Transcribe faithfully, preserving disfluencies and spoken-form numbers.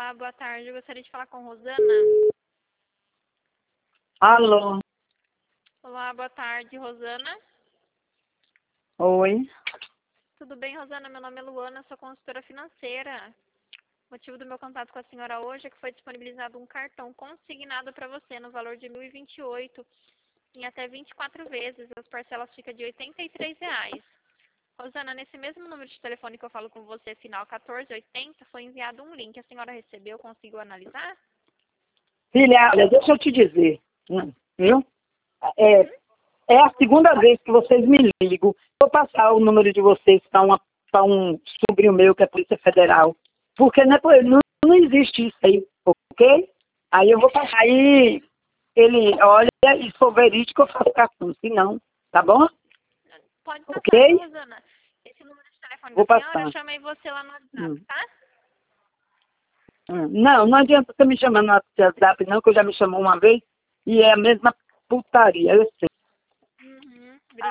Olá, boa tarde. Eu gostaria de falar com Rosana. Alô? Olá, boa tarde, Rosana. Oi? Tudo bem, Rosana? Meu nome é Luana, sou consultora financeira. O motivo do meu contato com a senhora hoje é que foi disponibilizado um cartão consignado para você no valor de mil e vinte e oito em até vinte e quatro vezes. As parcelas ficam de oitenta e três reais. Rosana, nesse mesmo número de telefone que eu falo com você, final quatorze oitenta, foi enviado um link. A senhora recebeu? Conseguiu analisar? Filha, olha, deixa eu te dizer, hum, viu? É, Uhum. é a segunda vez que vocês me ligam. Vou passar o número de vocês para um sobrinho meu que é Polícia Federal. Porque não, é, por- não, não existe isso aí, ok? Aí eu vou passar aí, ele olha, e se for verídico eu faço cartão, se não, tá bom? Pode passar, viu, Ok? Rosana? Esse número de telefone da Vou senhora, eu passar. chamei você lá no WhatsApp, Hum, tá? hum. Não, não adianta você me chamar no WhatsApp não, que eu já me chamou uma vez, e é a mesma putaria, eu sei.